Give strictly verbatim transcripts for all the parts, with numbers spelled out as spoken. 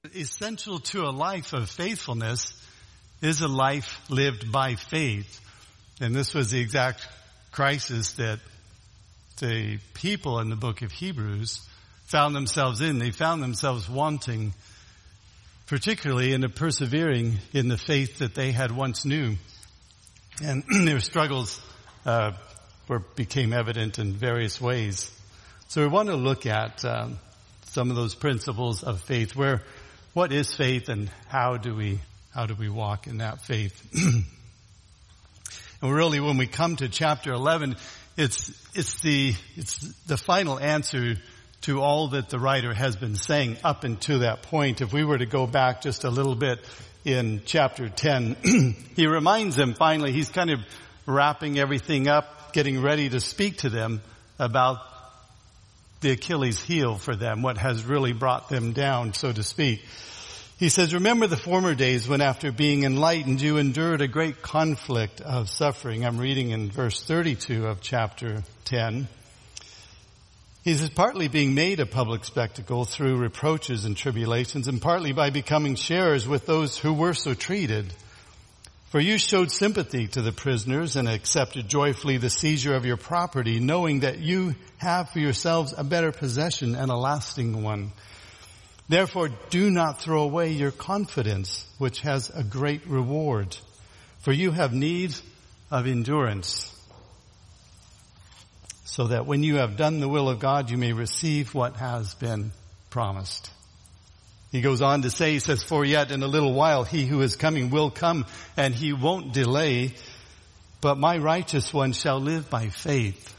Essential to a life of faithfulness is a life lived by faith. And this was the exact crisis that the people in the book of Hebrews found themselves in. They found themselves wanting, particularly in the persevering in the faith that they had once knew. And their struggles uh, were became evident in various ways. So we want to look at um, some of those principles of faith. Where, what is faith, and how do we how do we walk in that faith? And really, when we come to chapter eleven, it's it's the it's the final answer to all that the writer has been saying up until that point. If we were to go back just a little bit in chapter ten, he reminds them finally, he's kind of wrapping everything up, getting ready to speak to them about the Achilles heel for them, what has really brought them down, so to speak. He says, remember the former days when after being enlightened you endured a great conflict of suffering. I'm reading in verse thirty-two of chapter ten. He says, partly being made a public spectacle through reproaches and tribulations, and partly by becoming sharers with those who were so treated. For you showed sympathy to the prisoners and accepted joyfully the seizure of your property, knowing that you have for yourselves a better possession and a lasting one. Therefore, do not throw away your confidence, which has a great reward. For you have need of endurance, so that when you have done the will of God, you may receive what has been promised. He goes on to say, he says, for yet in a little while he who is coming will come, and he won't delay, but my righteous one shall live by faith.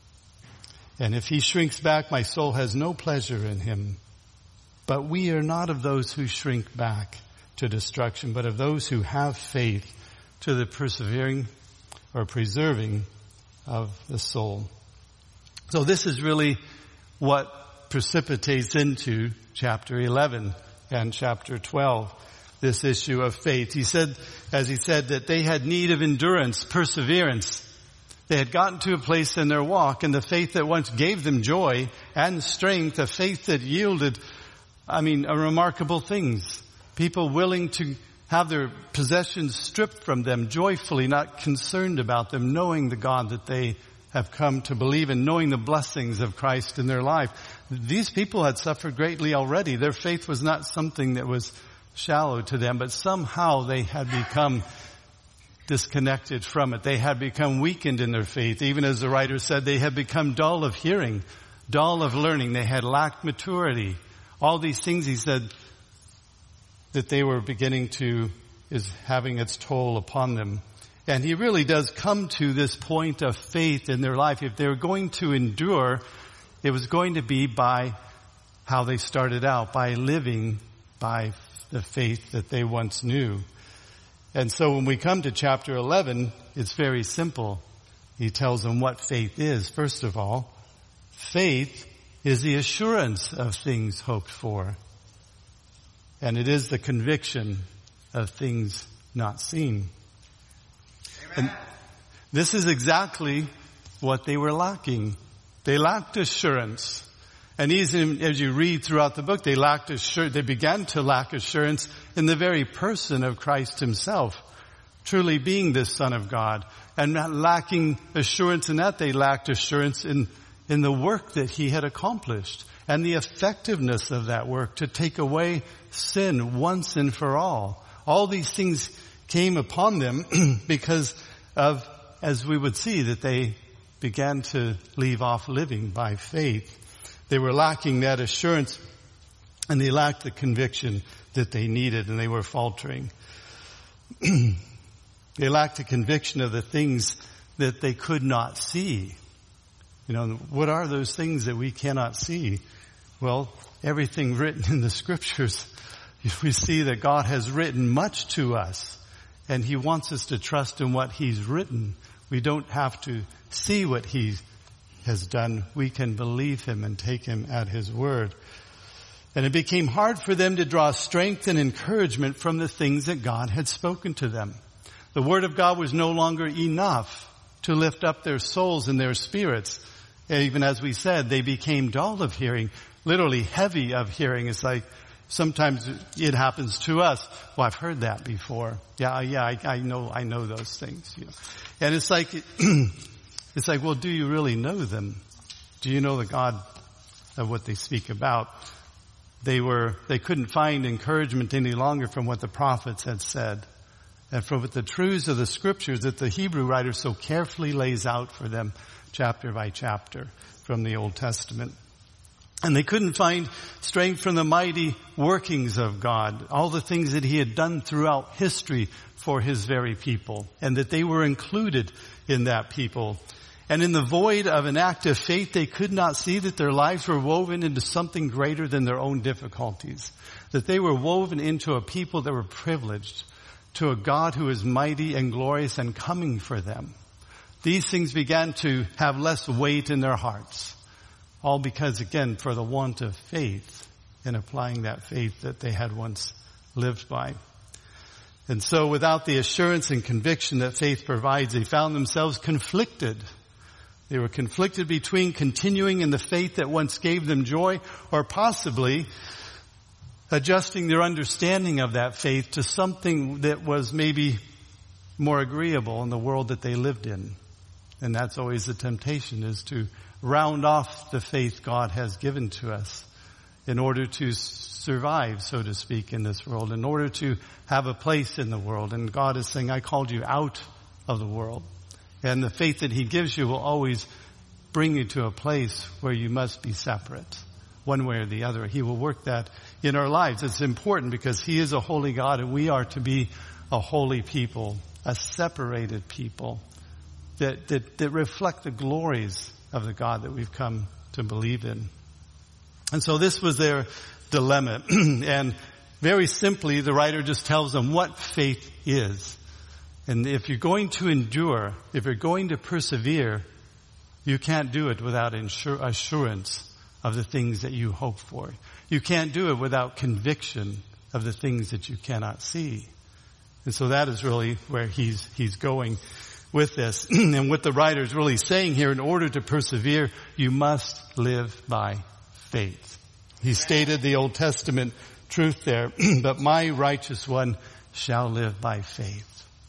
And if he shrinks back, my soul has no pleasure in him. But we are not of those who shrink back to destruction, but of those who have faith to the persevering or preserving of the soul. So this is really what precipitates into chapter eleven and chapter twelve, this issue of faith. He said, as he said, that they had need of endurance, perseverance. They had gotten to a place in their walk, and the faith that once gave them joy and strength, a faith that yielded, I mean, a remarkable things. People willing to have their possessions stripped from them joyfully, not concerned about them, knowing the God that they have come to believe in, knowing the blessings of Christ in their life. These people had suffered greatly already. Their faith was not something that was shallow to them, but somehow they had become disconnected from it. They had become weakened in their faith. Even as the writer said, they had become dull of hearing, dull of learning. They had lacked maturity. All these things, he said, that they were beginning to, is having its toll upon them. And he really does come to this point of faith in their life. If they were going to endure, it was going to be by how they started out, by living by the faith that they once knew. And so when we come to chapter eleven, it's very simple. He tells them what faith is. First of all, faith is the assurance of things hoped for. And it is the conviction of things not seen. And this is exactly what they were lacking. They lacked assurance. And even as you read throughout the book, they lacked assurance. They began to lack assurance in the very person of Christ himself, truly being the Son of God. And not lacking assurance in that, they lacked assurance in, in the work that he had accomplished and the effectiveness of that work to take away sin once and for all. All these things came upon them because of, as we would see, that they began to leave off living by faith. They were lacking that assurance, and they lacked the conviction that they needed, and they were faltering. They lacked the conviction of the things that they could not see. You know, what are those things that we cannot see? Well, everything written in the scriptures, we see that God has written much to us. And he wants us to trust in what he's written. We don't have to see what he has done. We can believe him and take him at his word. And it became hard for them to draw strength and encouragement from the things that God had spoken to them. The word of God was no longer enough to lift up their souls and their spirits. And even as we said, they became dull of hearing, literally heavy of hearing. It's like Sometimes it happens to us. Well, I've heard that before. Yeah, yeah, I, I know, I know those things. You know. And it's like, it's like, well, do you really know them? Do you know the God of what they speak about? They were, they couldn't find encouragement any longer from what the prophets had said, and from the truths of the scriptures that the Hebrew writer so carefully lays out for them, chapter by chapter, from the Old Testament. And they couldn't find strength from the mighty workings of God, all the things that he had done throughout history for his very people, and that they were included in that people. And in the void of an act of faith, they could not see that their lives were woven into something greater than their own difficulties, that they were woven into a people that were privileged, to a God who is mighty and glorious and coming for them. These things began to have less weight in their hearts. All because, again, for the want of faith in applying that faith that they had once lived by. And so without the assurance and conviction that faith provides, they found themselves conflicted. They were conflicted between continuing in the faith that once gave them joy, or possibly adjusting their understanding of that faith to something that was maybe more agreeable in the world that they lived in. And that's always the temptation, is to round off the faith God has given to us in order to survive, so to speak, in this world, in order to have a place in the world. And God is saying, I called you out of the world. And the faith that he gives you will always bring you to a place where you must be separate, one way or the other. He will work that in our lives. It's important because he is a holy God, and we are to be a holy people, a separated people that, that, that reflect the glories of the God that we've come to believe in. And so this was their dilemma. And very simply, the writer just tells them what faith is. And if you're going to endure, if you're going to persevere, you can't do it without insur- assurance of the things that you hope for. You can't do it without conviction of the things that you cannot see. And so that is really where he's, he's going with this. And what the writer is really saying here, in order to persevere, you must live by faith. He stated the Old Testament truth there, but my righteous one shall live by faith.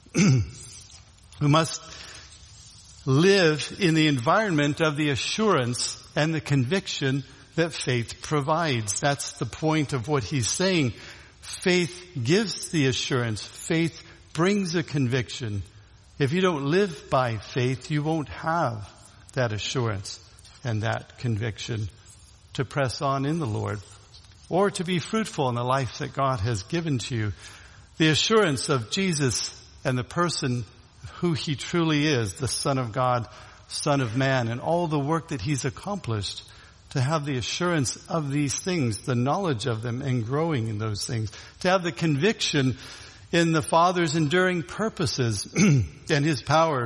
We must live in the environment of the assurance and the conviction that faith provides. That's the point of what he's saying. Faith gives the assurance. Faith brings a conviction. If you don't live by faith, you won't have that assurance and that conviction to press on in the Lord, or to be fruitful in the life that God has given to you. The assurance of Jesus and the person who he truly is, the Son of God, Son of Man, and all the work that he's accomplished, to have the assurance of these things, the knowledge of them, and growing in those things, to have the conviction in the Father's enduring purposes and his power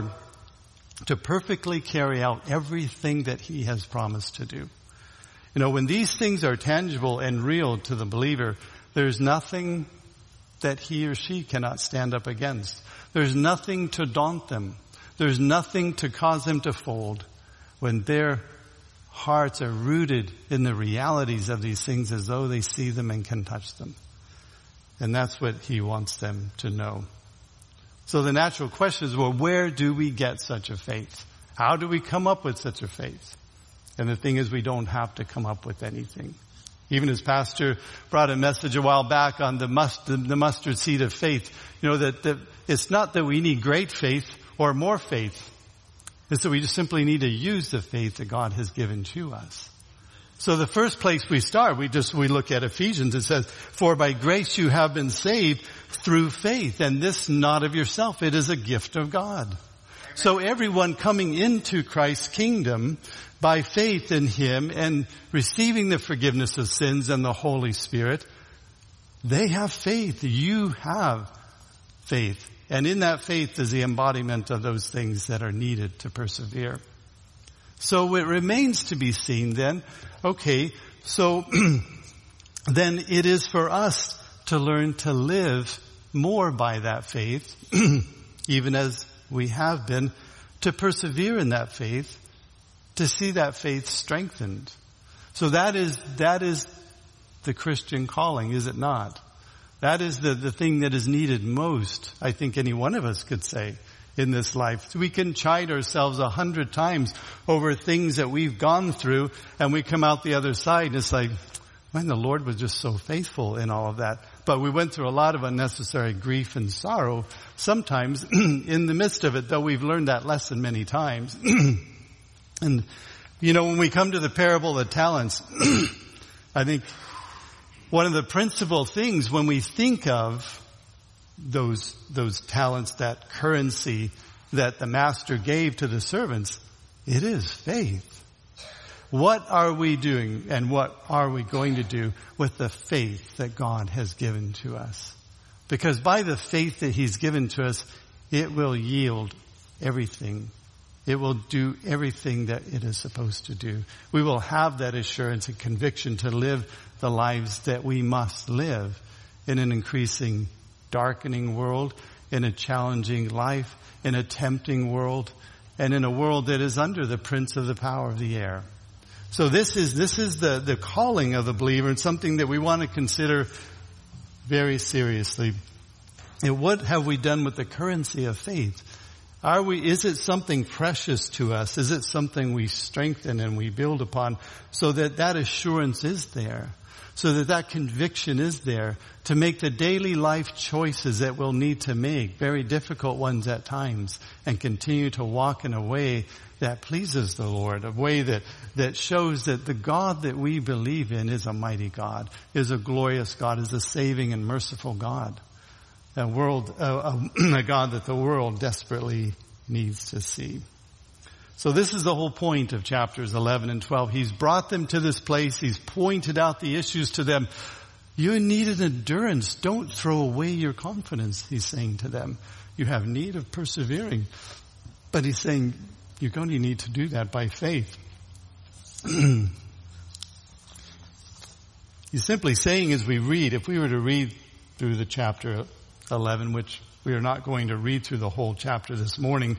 to perfectly carry out everything that he has promised to do. You know, when these things are tangible and real to the believer, there's nothing that he or she cannot stand up against. There's nothing to daunt them. There's nothing to cause them to fold when their hearts are rooted in the realities of these things as though they see them and can touch them. And that's what he wants them to know. So the natural question is, well, where do we get such a faith? How do we come up with such a faith? And the thing is, we don't have to come up with anything. Even as Pastor brought a message a while back on the mustard, the mustard seed of faith, you know, that, that it's not that we need great faith or more faith. It's that we just simply need to use the faith that God has given to us. So the first place we start, we just, we look at Ephesians. It says, for by grace you have been saved through faith, and this not of yourself. It is a gift of God. Amen. So everyone coming into Christ's kingdom by faith in him and receiving the forgiveness of sins and the Holy Spirit, they have faith. You have faith. And in that faith is the embodiment of those things that are needed to persevere. So it remains to be seen then, okay, so then it is for us to learn to live more by that faith, even as we have been, to persevere in that faith, to see that faith strengthened. So that is, that is the Christian calling, is it not? That is the, the thing that is needed most, I think any one of us could say, in this life. We can chide ourselves a hundred times over things that we've gone through, and we come out the other side and it's like, man, the Lord was just so faithful in all of that. But we went through a lot of unnecessary grief and sorrow sometimes in the midst of it, though we've learned that lesson many times. And, you know, when we come to the parable of the talents, I think one of the principal things when we think of those, those talents, that currency that the master gave to the servants, it is faith. What are we doing and what are we going to do with the faith that God has given to us? Because by the faith that He's given to us, it will yield everything. It will do everything that it is supposed to do. We will have that assurance and conviction to live the lives that we must live in an increasing, darkening world, in a challenging life, in a tempting world, and in a world that is under the prince of the power of the air. So this is, this is the, the calling of the believer, and something that we want to consider very seriously. And what have we done with the currency of faith? Are we, is it something precious to us? Is it something we strengthen and we build upon so that that assurance is there? So that that conviction is there to make the daily life choices that we'll need to make, very difficult ones at times, and continue to walk in a way that pleases the Lord, a way that, that shows that the God that we believe in is a mighty God, is a glorious God, is a saving and merciful God. A world, uh, a God that the world desperately needs to see. So this is the whole point of chapters eleven and twelve. He's brought them to this place. He's pointed out the issues to them. You need an endurance. Don't throw away your confidence, he's saying to them. You have need of persevering. But he's saying you're going to need to do that by faith. He's simply saying as we read, if we were to read through the chapter eleven, which we are not going to read through the whole chapter this morning,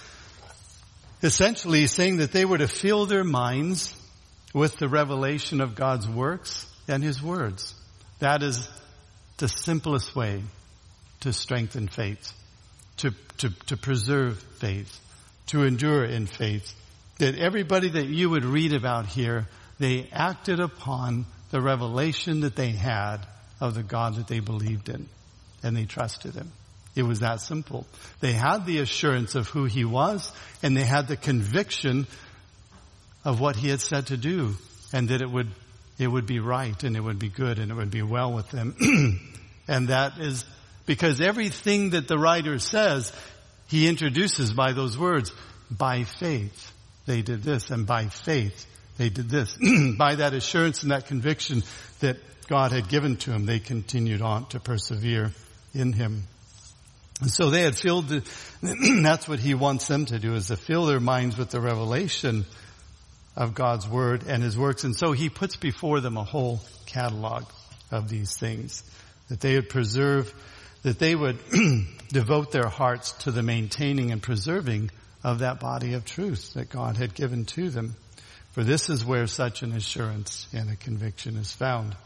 essentially he's saying that they were to fill their minds with the revelation of God's works and His words. That is the simplest way to strengthen faith, to, to, to preserve faith, to endure in faith. That everybody that you would read about here, they acted upon the revelation that they had of the God that they believed in, and they trusted Him. It was that simple. They had the assurance of who He was, and they had the conviction of what He had said to do, and that it would, it would be right, and it would be good, and it would be well with them. And that is because everything that the writer says, he introduces by those words. By faith, they did this, and by faith, they did this. By that assurance and that conviction that God had given to them, they continued on to persevere in Him. And so they had filled the, that's what He wants them to do, is to fill their minds with the revelation of God's Word and His works. And so He puts before them a whole catalog of these things, that they would preserve, that they would devote their hearts to the maintaining and preserving of that body of truth that God had given to them. For this is where such an assurance and a conviction is found.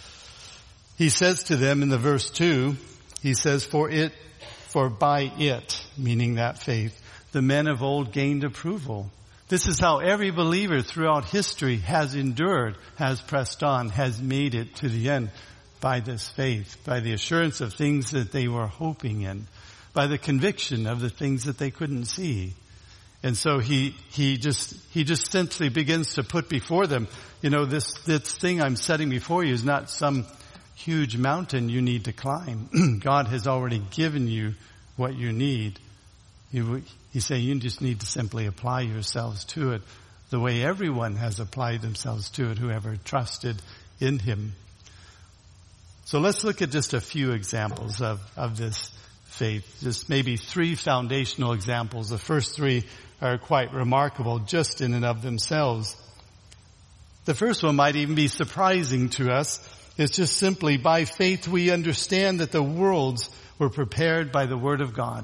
He says to them in the verse two, he says, for it, for by it, meaning that faith, the men of old gained approval. This is how every believer throughout history has endured, has pressed on, has made it to the end by this faith, by the assurance of things that they were hoping in, by the conviction of the things that they couldn't see. And so he, he just, he just simply begins to put before them, you know, this, this thing I'm setting before you is not some huge mountain you need to climb. God has already given you what you need. He, he's saying you just need to simply apply yourselves to it the way everyone has applied themselves to it, whoever trusted in Him. So let's look at just a few examples of, of this faith. Just maybe three foundational examples. The first three are quite remarkable just in and of themselves. The first one might even be surprising to us. It's just simply by faith we understand that the worlds were prepared by the Word of God,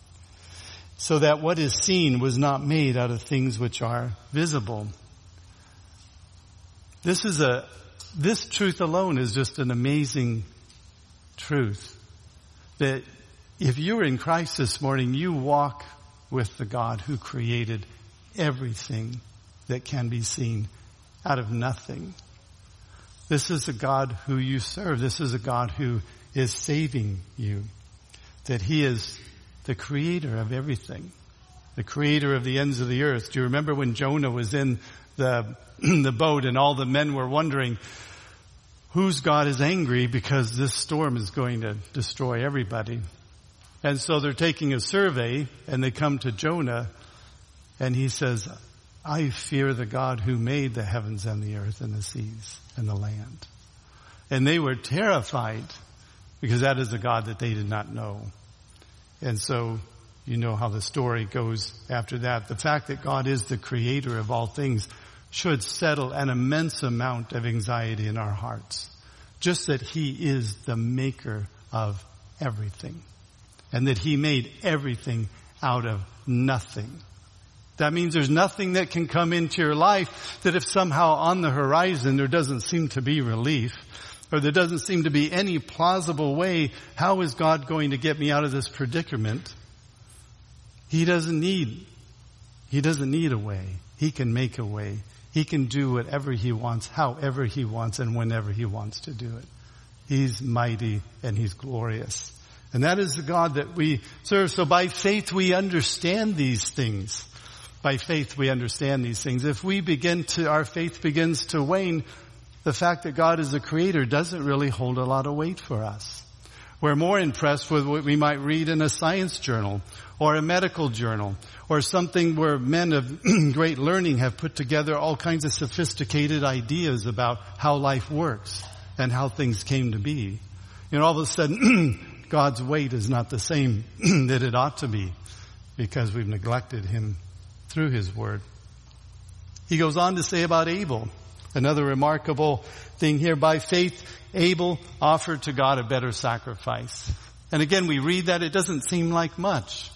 so that what is seen was not made out of things which are visible. This is a, this truth alone is just an amazing truth. That if you're in Christ this morning, you walk with the God who created everything that can be seen out of nothing. This is a God who you serve. This is a God who is saving you. That He is the creator of everything. The creator of the ends of the earth. Do you remember when Jonah was in the, the boat and all the men were wondering, whose God is angry because this storm is going to destroy everybody? And so they're taking a survey and they come to Jonah and he says, I fear the God who made the heavens and the earth and the seas and the land. And they were terrified because that is a God that they did not know. And so you know how the story goes after that. The fact that God is the creator of all things should settle an immense amount of anxiety in our hearts. Just that He is the maker of everything. And that He made everything out of nothing. That means there's nothing that can come into your life that if somehow on the horizon there doesn't seem to be relief, or there doesn't seem to be any plausible way, how is God going to get me out of this predicament? He doesn't need, He doesn't need a way. He can make a way. He can do whatever He wants, however He wants, and whenever He wants to do it. He's mighty and He's glorious. And that is the God that we serve. So by faith we understand these things. By faith we understand these things. If we begin to, our faith begins to wane, the fact that God is the creator doesn't really hold a lot of weight for us. We're more impressed with what we might read in a science journal or a medical journal or something where men of great learning have put together all kinds of sophisticated ideas about how life works and how things came to be. You know, all of a sudden, God's weight is not the same that it ought to be because we've neglected Him through His Word. He goes on to say about Abel, another remarkable thing here. By faith, Abel offered to God a better sacrifice. And again, we read that, it doesn't seem like much.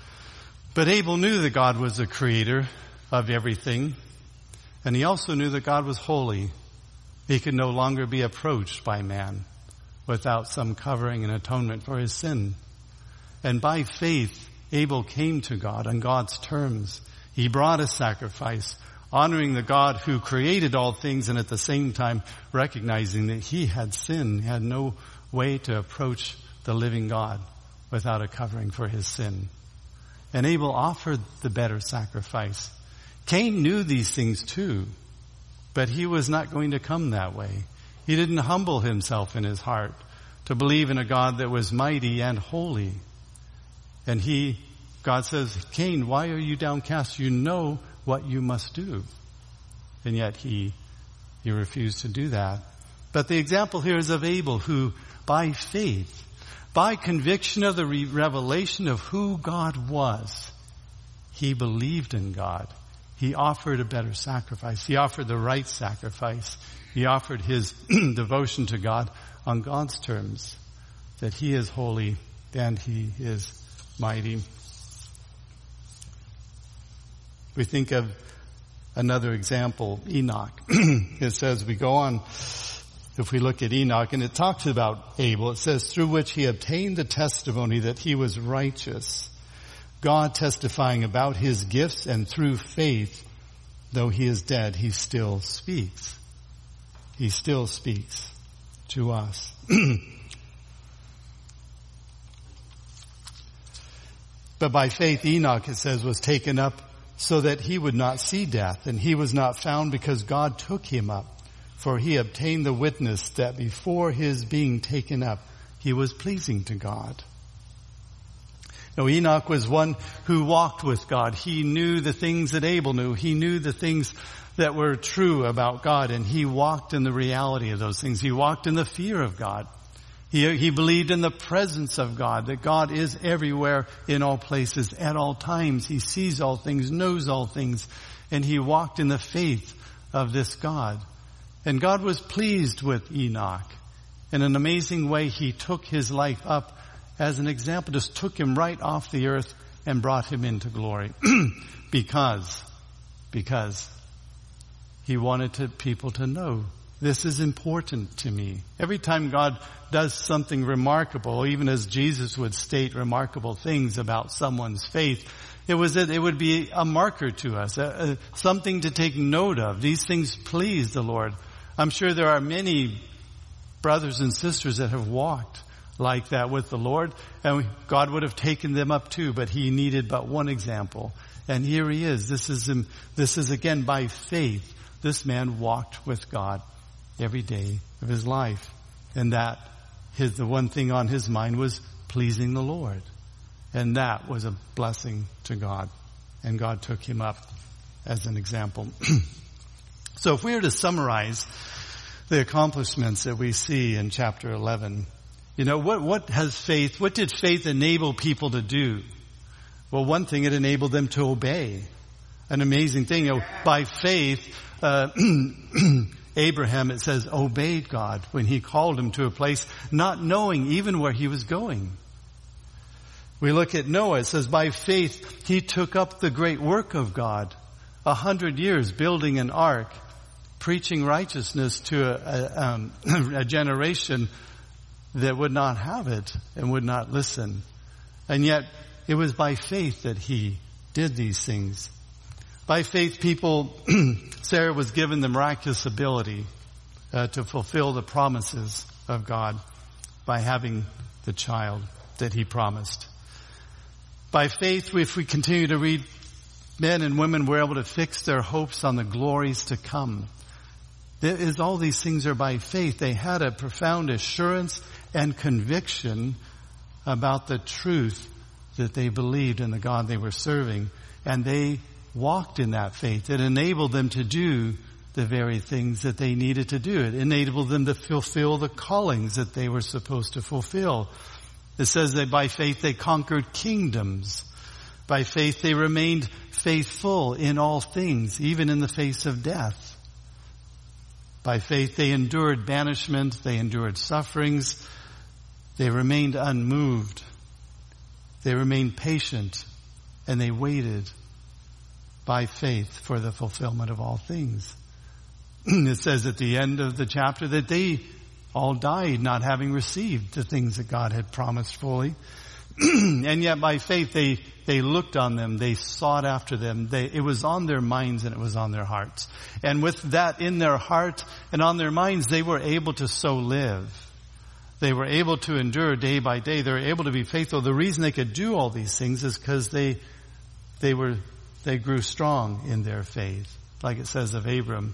But Abel knew that God was the creator of everything. And he also knew that God was holy. He could no longer be approached by man without some covering and atonement for his sin. And by faith, Abel came to God on God's terms. He brought a sacrifice, honoring the God who created all things and at the same time recognizing that he had sinned, had no way to approach the living God without a covering for his sin. And Abel offered the better sacrifice. Cain knew these things too, but he was not going to come that way. He didn't humble himself in his heart to believe in a God that was mighty and holy. And he, God says, Cain, why are you downcast? You know what you must do. And yet he, he refused to do that. But the example here is of Abel, who by faith, by conviction of the re- revelation of who God was, he believed in God. He offered a better sacrifice. He offered the right sacrifice. He offered his devotion to God on God's terms, that he is holy and he is mighty. We think of another example, Enoch. It says, we go on, if we look at Enoch, and it talks about Abel, it says, through which he obtained the testimony that he was righteous, God testifying about his gifts, and through faith, though he is dead, he still speaks. He still speaks to us. But by faith, Enoch, it says, was taken up so that he would not see death, and he was not found because God took him up. For he obtained the witness that before his being taken up, he was pleasing to God. Now, Enoch was one who walked with God. He knew the things that Abel knew. He knew the things that were true about God, and he walked in the reality of those things. He walked in the fear of God. He, he believed in the presence of God, that God is everywhere, in all places, at all times. He sees all things, knows all things, and he walked in the faith of this God. And God was pleased with Enoch. In an amazing way, he took his life up as an example, just took him right off the earth and brought him into glory. because, because he wanted to, people to know this is important to me. Every time God does something remarkable, even as Jesus would state remarkable things about someone's faith, it was that it would be a marker to us, a, a, something to take note of. These things please the Lord. I'm sure there are many brothers and sisters that have walked like that with the Lord, and God would have taken them up too, but he needed but one example. And here he is. This is him, this is again by faith. This man walked with God every day of his life. And that, his, the one thing on his mind was pleasing the Lord. And that was a blessing to God. And God took him up as an example. So if we were to summarize the accomplishments that we see in chapter eleven, you know, what, what has faith, what did faith enable people to do? Well, one thing, it enabled them to obey. An amazing thing. You know, by faith, uh, Abraham, it says, obeyed God when he called him to a place, not knowing even where he was going. We look at Noah. It says, by faith, he took up the great work of God. A hundred years building an ark, preaching righteousness to a, a, um, a generation that would not have it and would not listen. And yet, it was by faith that he did these things. By faith, people, Sarah was given the miraculous ability uh, to fulfill the promises of God by having the child that he promised. By faith, if we continue to read, men and women were able to fix their hopes on the glories to come. There is, all these things are by faith. They had a profound assurance and conviction about the truth that they believed in the God they were serving. And they walked in that faith. It enabled them to do the very things that they needed to do. It enabled them to fulfill the callings that they were supposed to fulfill. It says that by faith they conquered kingdoms. By faith they remained faithful in all things, even in the face of death. By faith they endured banishment, they endured sufferings, they remained unmoved, they remained patient, and they waited by faith for the fulfillment of all things. It says at the end of the chapter that they all died not having received the things that God had promised fully. And yet by faith they, they looked on them, they sought after them. They, it was on their minds and it was on their hearts. And with that in their heart and on their minds, they were able to so live. They were able to endure day by day. They were able to be faithful. The reason they could do all these things is because they, they were, they grew strong in their faith. Like it says of Abram,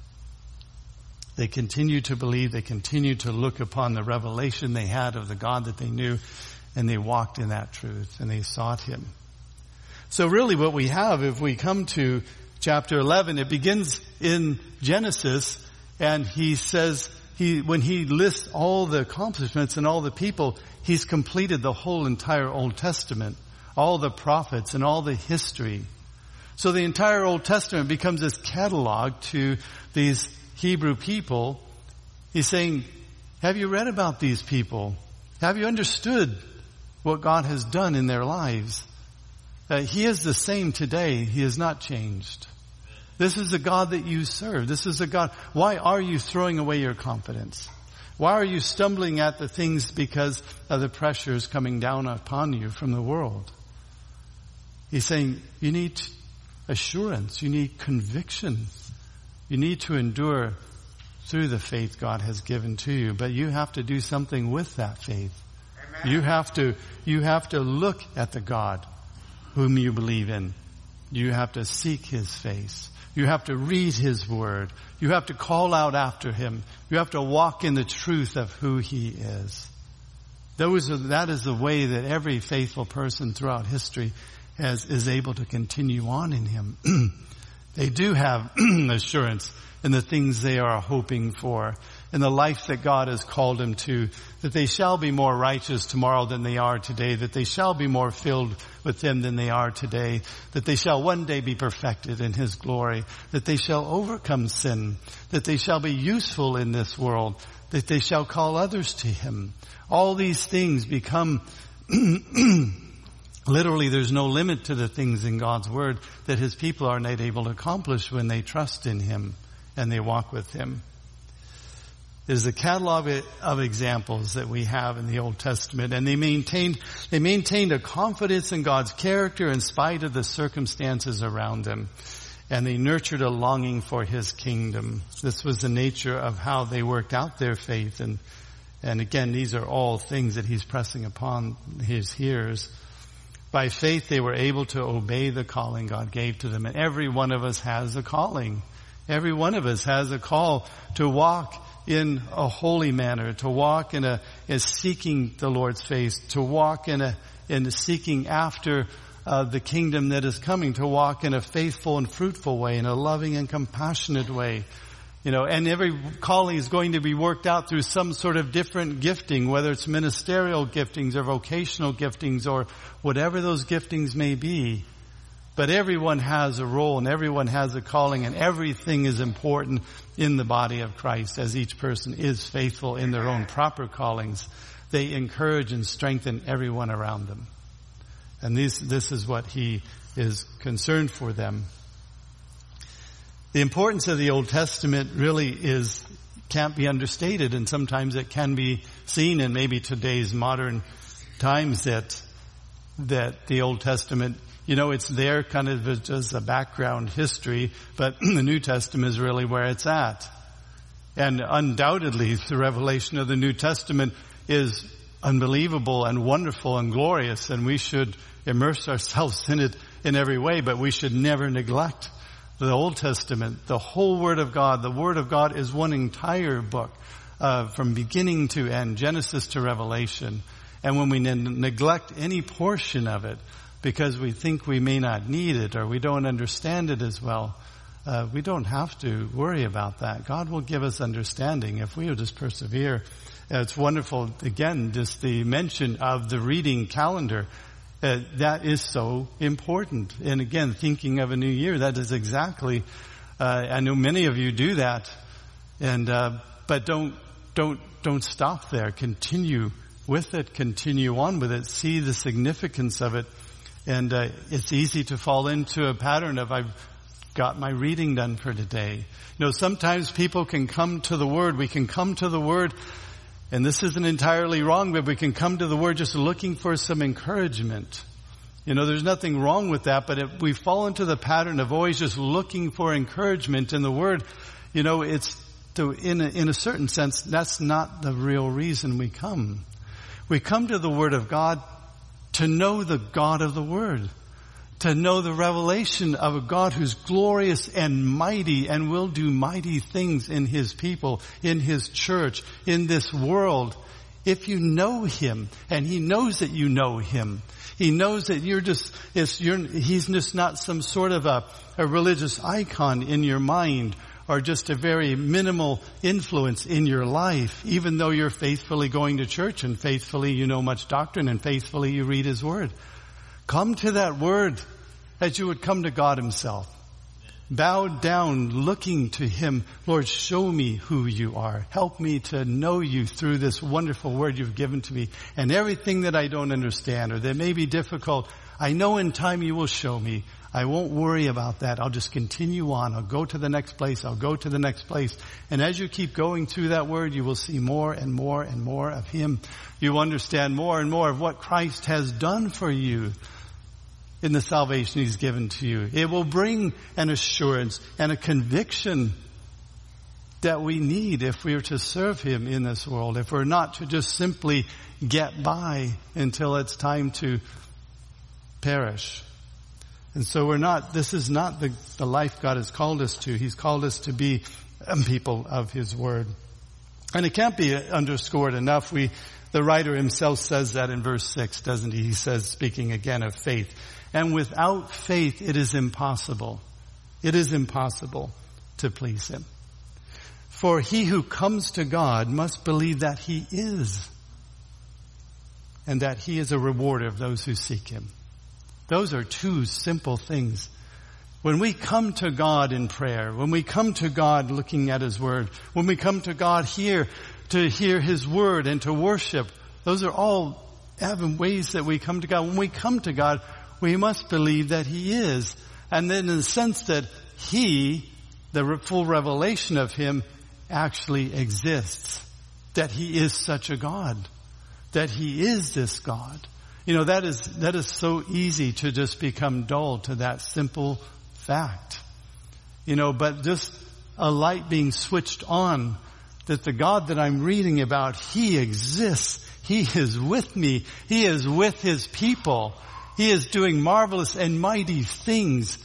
they continued to believe, they continued to look upon the revelation they had of the God that they knew, and they walked in that truth, and they sought him. So really what we have, if we come to chapter eleven, it begins in Genesis, and he says, he when he lists all the accomplishments and all the people, he's completed the whole entire Old Testament, all the prophets and all the history. So the entire Old Testament becomes this catalog to these Hebrew people. He's saying, have you read about these people? Have you understood what God has done in their lives? Uh, he is the same today. He has not changed. This is the God that you serve. This is the God. Why are you throwing away your confidence? Why are you stumbling at the things because of the pressures coming down upon you from the world? He's saying you need assurance. You need conviction. You need to endure through the faith God has given to you, but you have to do something with that faith. Amen. You have to, you have to look at the God whom you believe in. You have to seek his face. You have to read his word. You have to call out after him. You have to walk in the truth of who he is. Those are, that is the way that every faithful person throughout history has, is able to continue on in him. They do have assurance in the things they are hoping for, in the life that God has called them to, that they shall be more righteous tomorrow than they are today, that they shall be more filled with him than they are today, that they shall one day be perfected in his glory, that they shall overcome sin, that they shall be useful in this world, that they shall call others to him. All these things become literally, there's no limit to the things in God's word that his people are not able to accomplish when they trust in him and they walk with him. is a catalog of examples that we have in the Old Testament, and they maintained, they maintained a confidence in God's character in spite of the circumstances around them. And they nurtured a longing for His kingdom. This was the nature of how they worked out their faith. And, and again, these are all things that He's pressing upon His hearers. By faith, they were able to obey the calling God gave to them. And every one of us has a calling. Every one of us has a call to walk in a holy manner, to walk in a, in seeking the Lord's face, to walk in a, in seeking after uh, the kingdom that is coming, to walk in a faithful and fruitful way, in a loving and compassionate way. You know, and every calling is going to be worked out through some sort of different gifting, whether it's ministerial giftings or vocational giftings or whatever those giftings may be. But everyone has a role and everyone has a calling, and everything is important in the body of Christ as each person is faithful in their own proper callings. They encourage and strengthen everyone around them. And this, this is what He is concerned for them. The importance of the Old Testament really is, can't be understated, and sometimes it can be seen in maybe today's modern times that, that the Old Testament, you know, it's there kind of just a background history, but the New Testament is really where it's at. And undoubtedly, the revelation of the New Testament is unbelievable and wonderful and glorious, and we should immerse ourselves in it in every way, but we should never neglect the Old Testament. The whole Word of God, the Word of God is one entire book, uh, from beginning to end, Genesis to Revelation. And when we ne- neglect any portion of it, because we think we may not need it or we don't understand it as well, uh, we don't have to worry about that. God will give us understanding if we will just persevere. Uh, it's wonderful, again, just the mention of the reading calendar. Uh, that is so important. And again, thinking of a new year, that is exactly, uh, I know many of you do that. And, uh, but don't, don't, don't stop there. Continue with it. Continue on with it. See the significance of it. And, uh, it's easy to fall into a pattern of, I've got my reading done for today. You know, sometimes people can come to the Word. We can come to the Word, and this isn't entirely wrong, but we can come to the Word just looking for some encouragement. You know, there's nothing wrong with that, but if we fall into the pattern of always just looking for encouragement in the Word, you know, it's to, in a, in a certain sense, that's not the real reason we come. We come to the Word of God to know the God of the Word, to know the revelation of a God who's glorious and mighty and will do mighty things in His people, in His church, in this world. If you know Him, and He knows that you know Him, He knows that you're just, it's, you're, He's just not some sort of a, a religious icon in your mind or just a very minimal influence in your life, even though you're faithfully going to church and faithfully you know much doctrine and faithfully you read His Word. Come to that Word as you would come to God Himself. Bow down, looking to Him. Lord, show me who you are. Help me to know you through this wonderful Word you've given to me. And everything that I don't understand or that may be difficult, I know in time you will show me. I won't worry about that. I'll just continue on. I'll go to the next place. I'll go to the next place. And as you keep going through that Word, you will see more and more and more of Him. You understand more and more of what Christ has done for you in the salvation He's given to you. It will bring an assurance and a conviction that we need if we are to serve Him in this world, if we're not to just simply get by until it's time to perish. And so we're not, this is not the, the life God has called us to. He's called us to be a people of His Word. And it can't be underscored enough. We, the writer himself says that in verse six, doesn't he? He says, speaking again of faith, and without faith it is impossible. It is impossible to please Him. For he who comes to God must believe that He is, and that He is a rewarder of those who seek Him. Those are two simple things. When we come to God in prayer, when we come to God looking at His Word, when we come to God here to hear His Word and to worship, those are all ways that we come to God. When we come to God, we must believe that He is. And then in the sense that He, the full revelation of Him, actually exists, that he is such a God, that he is this God. You know, that is, that is so easy to just become dull to that simple fact. You know, but just a light being switched on, that the God that I'm reading about, he exists. He is with me. He is with his people. He is doing marvelous and mighty things.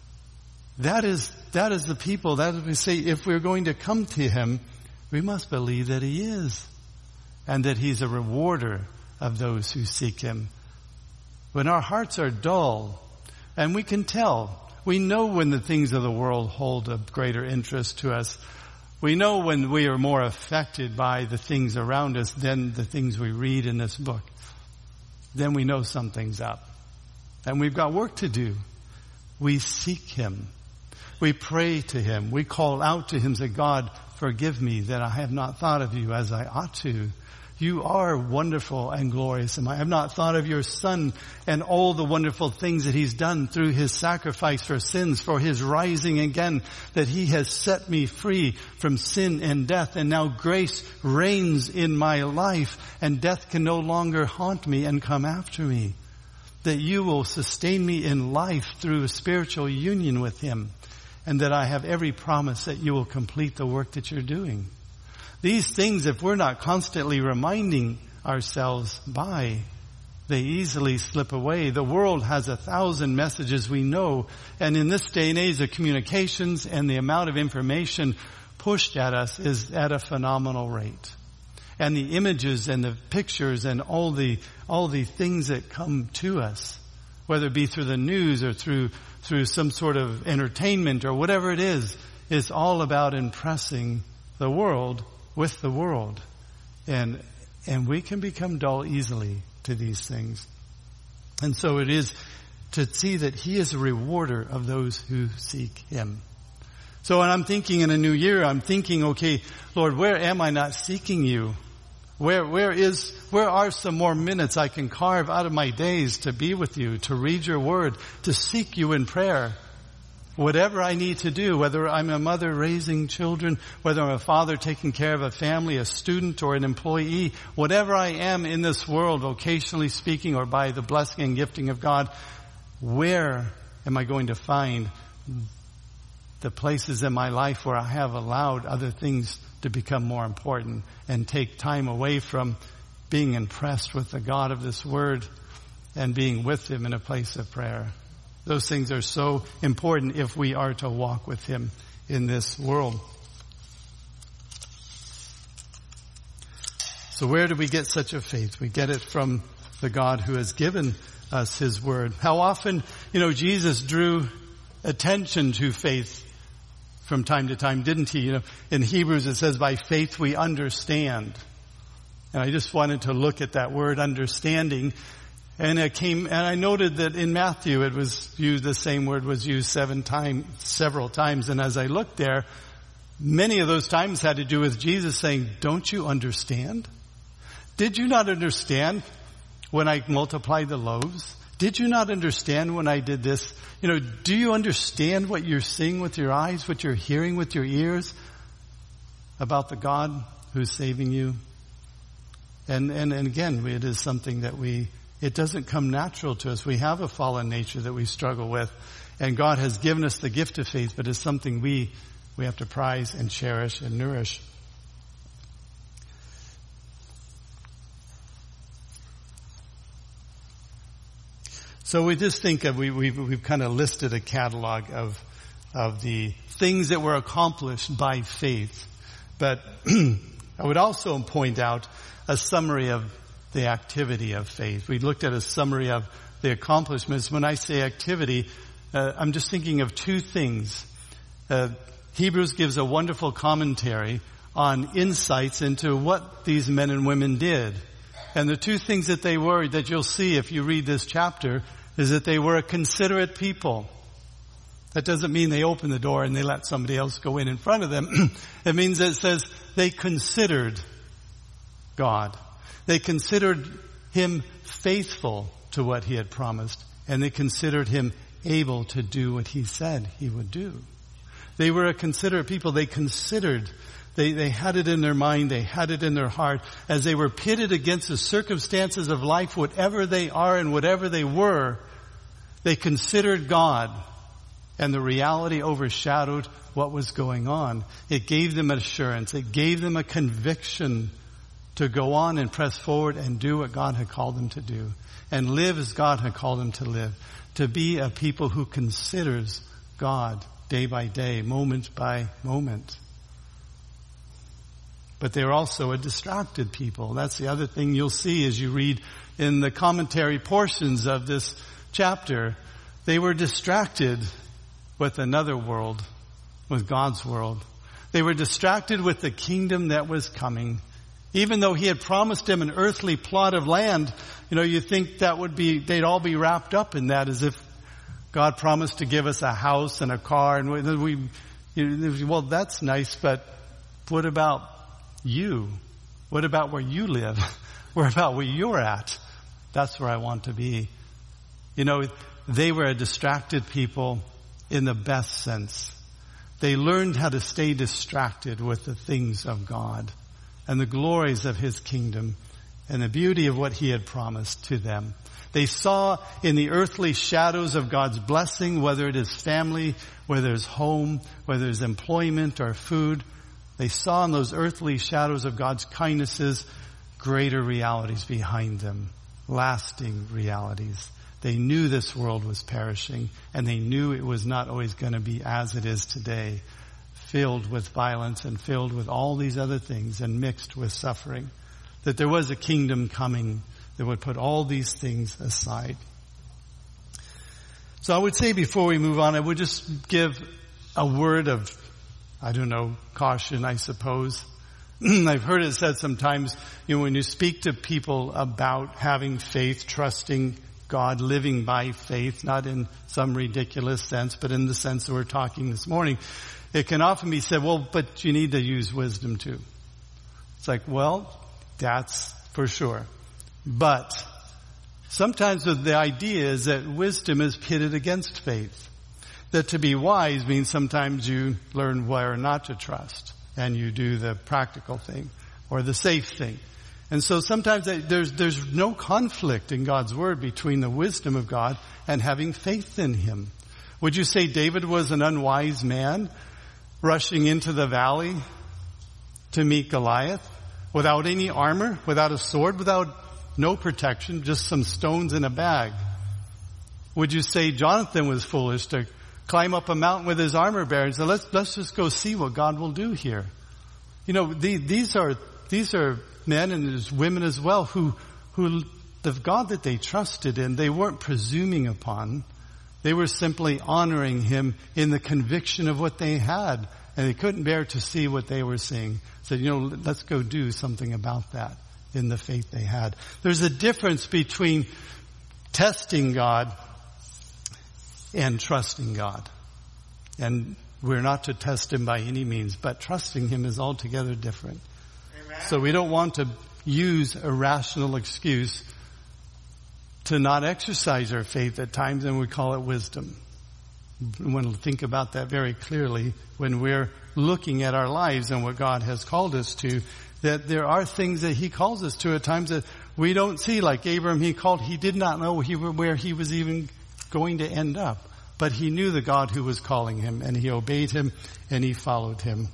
That is, that is the people, that is, we say, if we're going to come to him, we must believe that he is, and that he's a rewarder of those who seek him. When our hearts are dull, and we can tell, we know when the things of the world hold a greater interest to us. We know when we are more affected by the things around us than the things we read in this book. Then we know something's up. And we've got work to do. We seek him. We pray to him. We call out to him, say, God, forgive me that I have not thought of you as I ought to. You are wonderful and glorious, and I have not thought of your Son and all the wonderful things that he's done through his sacrifice for sins, for his rising again, that he has set me free from sin and death, and now grace reigns in my life, and death can no longer haunt me and come after me. That you will sustain me in life through a spiritual union with him, and that I have every promise that you will complete the work that you're doing. These things, if we're not constantly reminding ourselves by, they easily slip away. The world has a thousand messages, we know, and in this day and age, the communications and the amount of information pushed at us is at a phenomenal rate. And the images and the pictures and all the all the things that come to us, whether it be through the news or through through some sort of entertainment or whatever it is, is all about impressing the world with the world. And and we can become dull easily to these things. And so it is to see that he is a rewarder of those who seek him. So when I'm thinking in a new year, I'm thinking, okay, Lord, where am I not seeking you? Where, where is, where are some more minutes I can carve out of my days to be with you, to read your word, to seek you in prayer? Whatever I need to do, whether I'm a mother raising children, whether I'm a father taking care of a family, a student or an employee, whatever I am in this world, vocationally speaking or by the blessing and gifting of God, where am I going to find the places in my life where I have allowed other things to become more important and take time away from being impressed with the God of this word and being with him in a place of prayer? Those things are so important if we are to walk with him in this world. So where do we get such a faith? We get it from the God who has given us his word. How often, you know, Jesus drew attention to faith from time to time, didn't he? You know, in Hebrews it says, by faith we understand. And I just wanted to look at that word understanding. And it came, and I noted that in Matthew it was used, the same word was used seven times, several times. And as I looked there, many of those times had to do with Jesus saying, don't you understand? Did you not understand when I multiplied the loaves? Did you not understand when I did this? You know, do you understand what you're seeing with your eyes, what you're hearing with your ears about the God who's saving you? And, and, and again, it is something that we, it doesn't come natural to us. We have a fallen nature that we struggle with. And God has given us the gift of faith, but it's something we, we have to prize and cherish and nourish. So we just think of, we, we've, we've kind of listed a catalog of, of the things that were accomplished by faith. But I would also point out a summary of the activity of faith. We looked at a summary of the accomplishments. When I say activity, uh, I'm just thinking of two things. Uh, Hebrews gives a wonderful commentary on insights into what these men and women did. And the two things that they were, that you'll see if you read this chapter, is that they were a considerate people. That doesn't mean they open the door and they let somebody else go in in front of them. It means that it says they considered God. They considered him faithful to what he had promised, and they considered him able to do what he said he would do. They were a considerate people. They considered They, they had it in their mind. They had it in their heart. As they were pitted against the circumstances of life, whatever they are and whatever they were, they considered God. And the reality overshadowed what was going on. It gave them assurance. It gave them a conviction to go on and press forward and do what God had called them to do. And live as God had called them to live. To be a people who considers God day by day, moment by moment. But they're also a distracted people. That's the other thing you'll see as you read in the commentary portions of this chapter. They were distracted with another world, with God's world. They were distracted with the kingdom that was coming. Even though he had promised them an earthly plot of land, you know, you think that would be, they'd all be wrapped up in that, as if God promised to give us a house and a car, and we, you know, well, that's nice, but what about you? What about where you live? What about where you're at? That's where I want to be. You know, they were a distracted people in the best sense. They learned how to stay distracted with the things of God and the glories of his kingdom and the beauty of what he had promised to them. They saw in the earthly shadows of God's blessing, whether it is family, whether it's home, whether it's employment or food, they saw in those earthly shadows of God's kindnesses greater realities behind them, lasting realities. They knew this world was perishing, and they knew it was not always going to be as it is today, filled with violence and filled with all these other things and mixed with suffering. That there was a kingdom coming that would put all these things aside. So I would say before we move on, I would just give a word of, I don't know, caution, I suppose. I've heard it said sometimes, you know, when you speak to people about having faith, trusting God, living by faith, not in some ridiculous sense, but in the sense that we're talking this morning, it can often be said, well, but you need to use wisdom too. It's like, well, that's for sure. But sometimes the idea is that wisdom is pitted against faith. That to be wise means sometimes you learn where not to trust, and you do the practical thing or the safe thing. And so sometimes there's there's no conflict in God's word between the wisdom of God and having faith in him. Would you say David was an unwise man rushing into the valley to meet Goliath without any armor, without a sword, without no protection, just some stones in a bag? Would you say Jonathan was foolish to climb up a mountain with his armor bearer and say, let's, let's just go see what God will do here? You know, the, these are, these are men and there's women as well who, who, the God that they trusted in, they weren't presuming upon. They were simply honoring him in the conviction of what they had. And they couldn't bear to see what they were seeing. Said, you know, let's go do something about that in the faith they had. There's a difference between testing God and trusting God. And we're not to test him by any means, but trusting him is altogether different. Amen. So we don't want to use a rational excuse to not exercise our faith at times, and we call it wisdom. We want to think about that very clearly when we're looking at our lives and what God has called us to, that there are things that he calls us to at times that we don't see. Like Abram, he called, he did not know he, where he was even going to end up. But he knew the God who was calling him, and he obeyed him, and he followed him.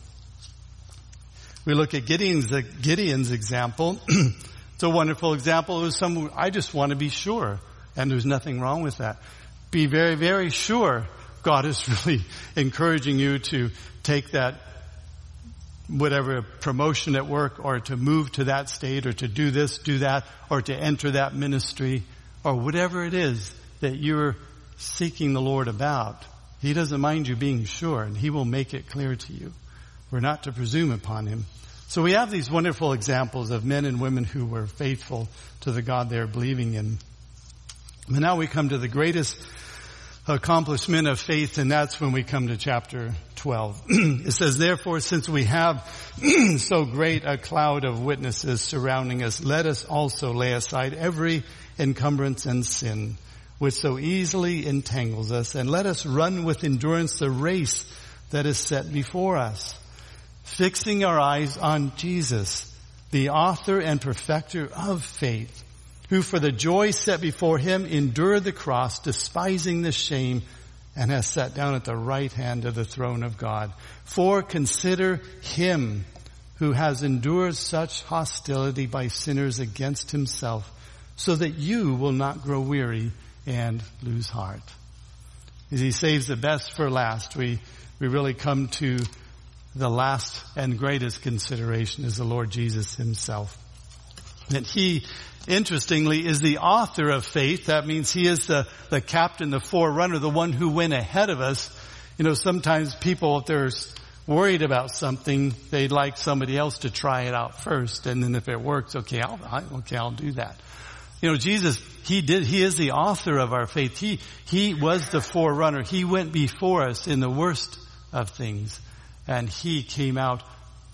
We look at Gideon's, Gideon's example. It's a wonderful example. It was some, I just want to be sure. And there's nothing wrong with that. Be very, very sure God is really encouraging you to take that, whatever, promotion at work, or to move to that state, or to do this, do that, or to enter that ministry, or whatever it is that you're seeking the Lord about. He doesn't mind you being sure, and he will make it clear to you. We're not to presume upon him. So we have these wonderful examples of men and women who were faithful to the God they're believing in. But now we come to the greatest accomplishment of faith, and that's when we come to chapter twelve. It says, therefore, since we have so great a cloud of witnesses surrounding us, let us also lay aside every encumbrance and sin which so easily entangles us, and let us run with endurance the race that is set before us, fixing our eyes on Jesus, the author and perfecter of faith, who for the joy set before him endured the cross, despising the shame, and has sat down at the right hand of the throne of God. For consider him who has endured such hostility by sinners against himself, so that you will not grow weary and lose heart. As he saves the best for last, we, we really come to the last and greatest consideration is the Lord Jesus himself. That he, interestingly, is the author of faith. That means he is the, the captain, the forerunner, the one who went ahead of us. You know, sometimes people, if they're worried about something, they'd like somebody else to try it out first. And then if it works, okay, I'll, I, okay, I'll do that. You know, Jesus, he did, he is the author of our faith. He, he was the forerunner. He went before us in the worst of things. And he came out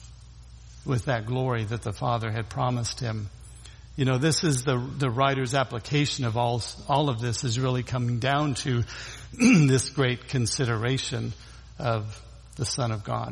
with that glory that the Father had promised him. You know, this is the, the writer's application of all, all of this is really coming down to this great consideration of the Son of God.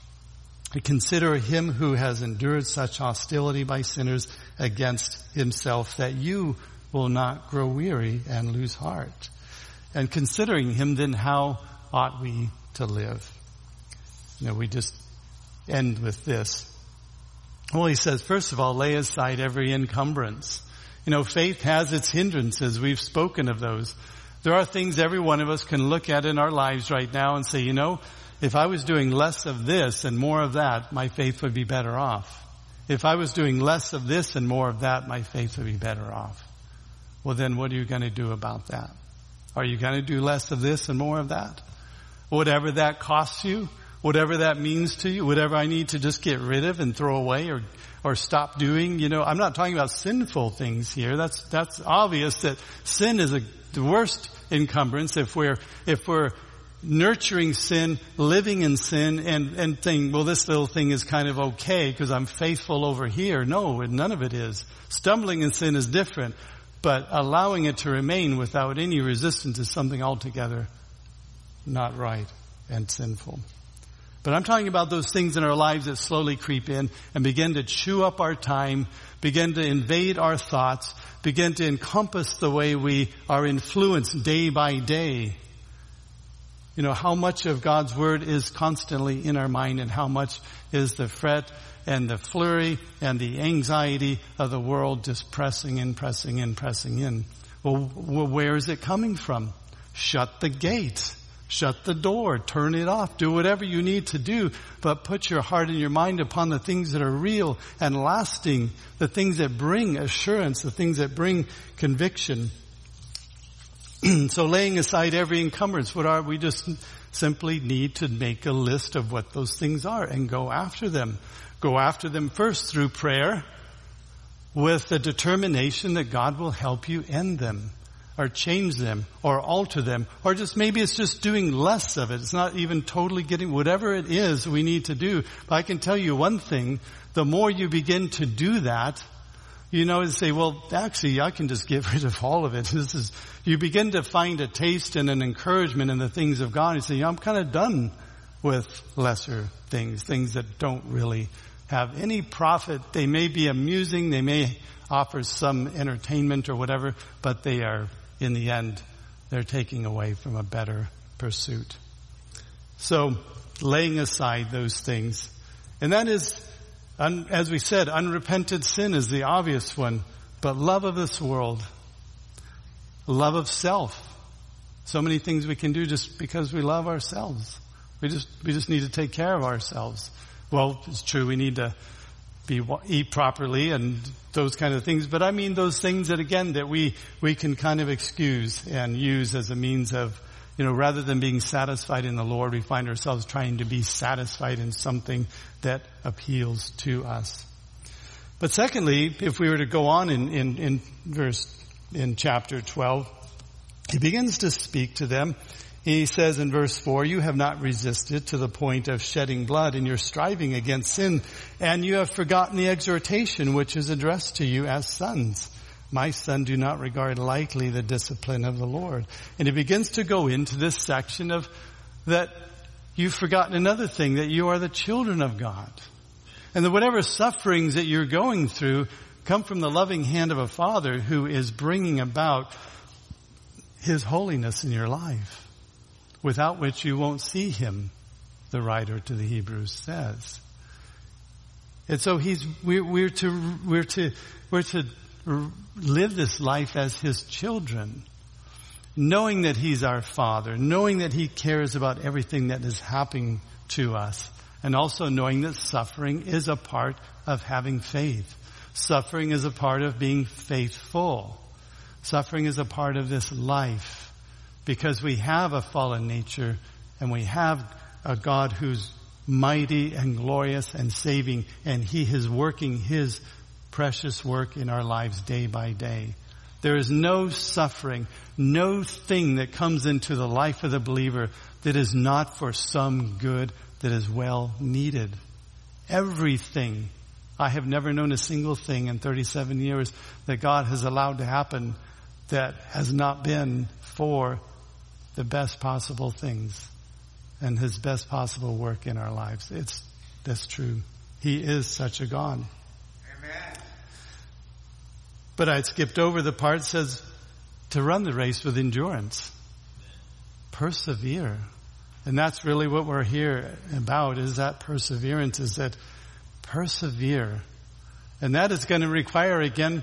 Consider him who has endured such hostility by sinners against himself, that you will not grow weary and lose heart. And considering him, then how ought we to live? You know, we just end with this. Well, he says, first of all, lay aside every encumbrance. You know, faith has its hindrances. We've spoken of those. There are things every one of us can look at in our lives right now and say, you know, if I was doing less of this and more of that, my faith would be better off. If I was doing less of this and more of that, my faith would be better off. Well, then what are you going to do about that? Are you going to do less of this and more of that? Whatever that costs you, whatever that means to you, whatever I need to just get rid of and throw away or or stop doing, you know, I'm not talking about sinful things here. That's that's obvious that sin is a, the worst encumbrance if we're if we're nurturing sin, living in sin, and, and think, well, this little thing is kind of okay because I'm faithful over here. No, none of it is. Stumbling in sin is different, but allowing it to remain without any resistance is something altogether not right and sinful. But I'm talking about those things in our lives that slowly creep in and begin to chew up our time, begin to invade our thoughts, begin to encompass the way we are influenced day by day. You know, how much of God's Word is constantly in our mind and how much is the fret and the flurry and the anxiety of the world just pressing in, pressing in, pressing in. Well, where is it coming from? Shut the gate. Shut the door. Turn it off. Do whatever you need to do, but put your heart and your mind upon the things that are real and lasting, the things that bring assurance, the things that bring conviction. So laying aside every encumbrance, what are we just simply need to make a list of what those things are and go after them. Go after them first through prayer with the determination that God will help you end them or change them or alter them, or just maybe it's just doing less of it. It's not even totally getting whatever it is we need to do. But I can tell you one thing, the more you begin to do that, you know, and say, well, actually, I can just get rid of all of it. This is, you begin to find a taste and an encouragement in the things of God. You say, I'm kind of done with lesser things, things that don't really have any profit. They may be amusing. They may offer some entertainment or whatever, but they are, in the end, they're taking away from a better pursuit. So, laying aside those things. And that is, as we said, unrepented sin is the obvious one, but love of this world, love of self. So many things we can do just because we love ourselves. We just we just need to take care of ourselves. Well, it's true, we need to be eat properly and those kind of things, but I mean those things that, again, that we we can kind of excuse and use as a means of, you know, rather than being satisfied in the Lord, we find ourselves trying to be satisfied in something that appeals to us. But secondly, if we were to go on in, in, in verse, in chapter twelve, he begins to speak to them. He says in verse four, you have not resisted to the point of shedding blood in your striving against sin, and you have forgotten the exhortation which is addressed to you as sons. My son, do not regard lightly the discipline of the Lord. And he begins to go into this section of that you've forgotten another thing, that you are the children of God. And that whatever sufferings that you're going through come from the loving hand of a Father who is bringing about His holiness in your life, without which you won't see Him, the writer to the Hebrews says. And so he's, we're, we're to, we're to, we're to live this life as His children, knowing that He's our Father, knowing that He cares about everything that is happening to us, and also knowing that suffering is a part of having faith. Suffering is a part of being faithful. Suffering is a part of this life, because we have a fallen nature and we have a God who's mighty and glorious and saving, and He is working His precious work in our lives day by day. There is no suffering, no thing that comes into the life of the believer that is not for some good that is well needed. Everything. I have never known a single thing in thirty-seven years that God has allowed to happen that has not been for the best possible things and His best possible work in our lives. It's, that's true. He is such a God. Amen. But I skipped over the part that says to run the race with endurance. Persevere. And that's really what we're here about, is that perseverance, is that persevere. And that is going to require, again,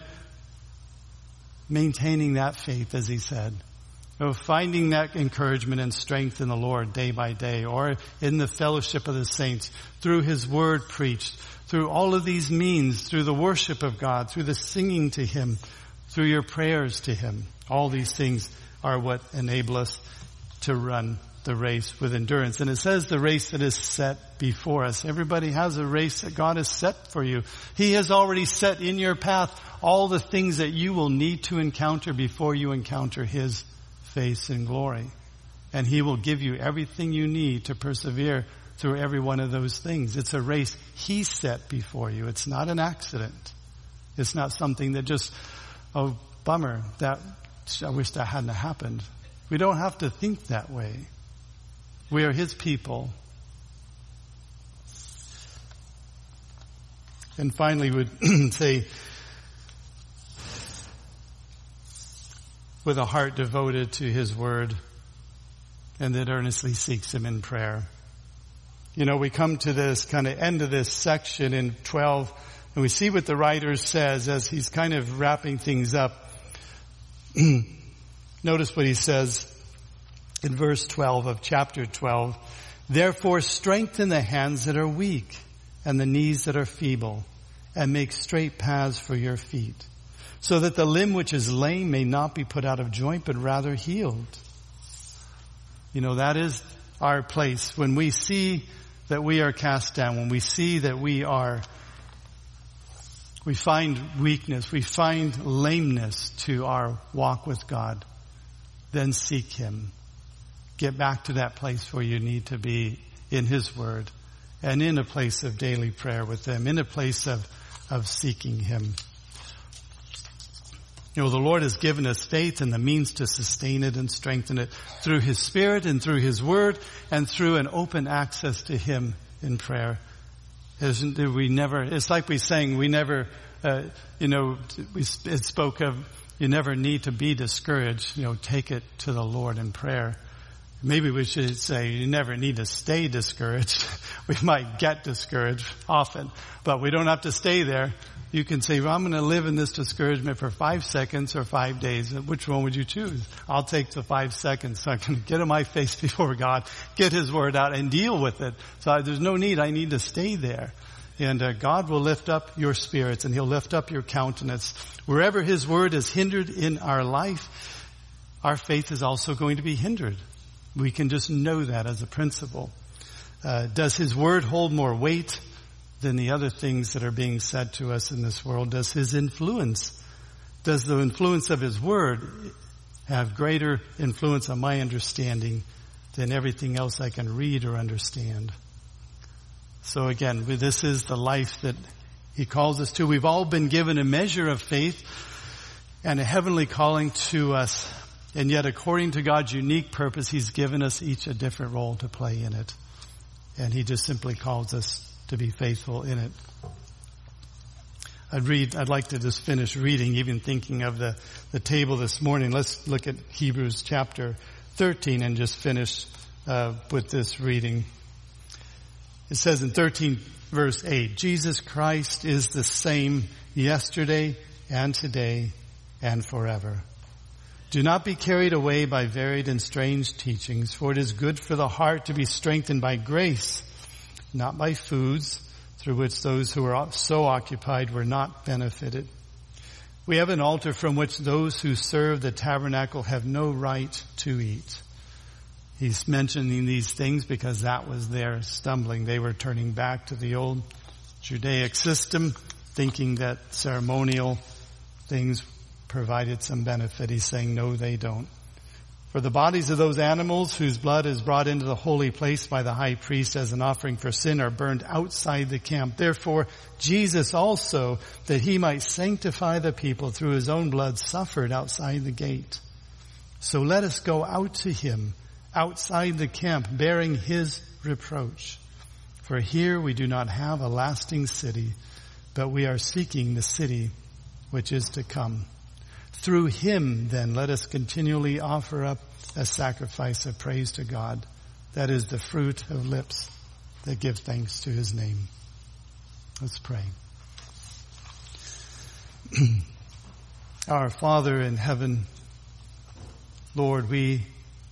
maintaining that faith, as he said. Of finding that encouragement and strength in the Lord day by day, or in the fellowship of the saints, through His word preached, through all of these means, through the worship of God, through the singing to Him, through your prayers to Him. All these things are what enable us to run the race with endurance. And it says the race that is set before us. Everybody has a race that God has set for you. He has already set in your path all the things that you will need to encounter before you encounter His face in glory. And He will give you everything you need to persevere through every one of those things. It's a race He set before you. It's not an accident. It's not something that just, oh, bummer, that, I wish that hadn't happened. We don't have to think that way. We are His people. And finally, we would say, with a heart devoted to His word, and that earnestly seeks Him in prayer. You know, we come to this kind of end of this section in twelve, and we see what the writer says as he's kind of wrapping things up. Notice what he says in verse twelve of chapter twelve. Therefore strengthen the hands that are weak and the knees that are feeble, and make straight paths for your feet, so that the limb which is lame may not be put out of joint, but rather healed. You know, that is our place. When we see that we are cast down, when we see that we are, we find weakness, we find lameness to our walk with God, then seek Him. Get back to that place where you need to be in His word, and in a place of daily prayer with Him, in a place of, of seeking Him. You know, the Lord has given us faith and the means to sustain it and strengthen it through His Spirit and through His Word and through an open access to Him in prayer. Isn't it, we never, it's like we sang, we never, uh, you know, we it spoke of, you never need to be discouraged. You know, take it to the Lord in prayer. Maybe we should say you never need to stay discouraged. We might get discouraged often, but we don't have to stay there. You can say, well, I'm going to live in this discouragement for five seconds or five days. Which one would you choose? I'll take the five seconds so I can get on my face before God, get His word out, and deal with it. So there's no need. I need to stay there. And uh, God will lift up your spirits, and He'll lift up your countenance. Wherever His word is hindered in our life, our faith is also going to be hindered. We can just know that as a principle. Uh, does His word hold more weight than the other things that are being said to us in this world? Does His influence, does the influence of His word have greater influence on my understanding than everything else I can read or understand? So again, this is the life that He calls us to. We've all been given a measure of faith and a heavenly calling to us. And yet according to God's unique purpose, He's given us each a different role to play in it. And he just simply calls us to be faithful in it. I'd read, I'd like to just finish reading, even thinking of the, the table this morning. Let's look at Hebrews chapter thirteen and just finish uh, with this reading. It says in thirteen verse eight, Jesus Christ is the same yesterday and today and forever. Do not be carried away by varied and strange teachings, for it is good for the heart to be strengthened by grace, not by foods, through which those who are so occupied were not benefited. We have an altar from which those who serve the tabernacle have no right to eat. He's mentioning these things because that was their stumbling. They were turning back to the old Judaic system, thinking that ceremonial things provided some benefit. He's saying, no, they don't. For the bodies of those animals whose blood is brought into the holy place by the high priest as an offering for sin are burned outside the camp. Therefore, Jesus also, that he might sanctify the people through his own blood, suffered outside the gate. So let us go out to him outside the camp, bearing his reproach. For here we do not have a lasting city, but we are seeking the city which is to come. Through him, then, let us continually offer up a sacrifice of praise to God. That is the fruit of lips that give thanks to his name. Let's pray. Our Father in heaven, Lord, we,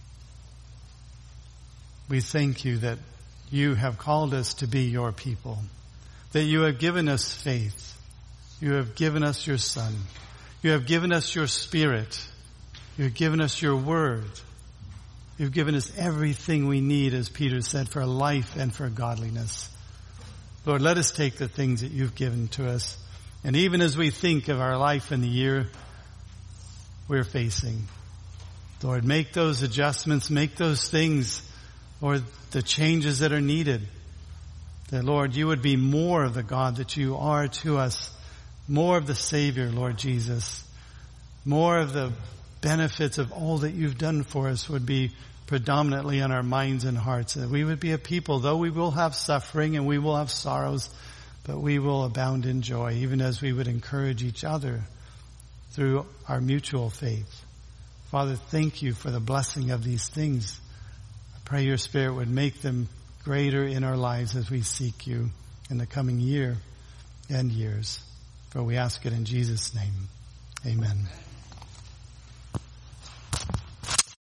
we thank you that you have called us to be your people, that you have given us faith, you have given us your Son, you have given us your Spirit. You have given us your word. You've given us everything we need, as Peter said, for life and for godliness. Lord, let us take the things that you've given to us. And even as we think of our life and the year we're facing, Lord, make those adjustments, make those things, or the changes that are needed. That, Lord, you would be more of the God that you are to us. More of the Savior, Lord Jesus. More of the benefits of all that you've done for us would be predominantly on our minds and hearts. That we would be a people, though we will have suffering and we will have sorrows, but we will abound in joy, even as we would encourage each other through our mutual faith. Father, thank you for the blessing of these things. I pray your Spirit would make them greater in our lives as we seek you in the coming year and years. For we ask it in Jesus' name. Amen.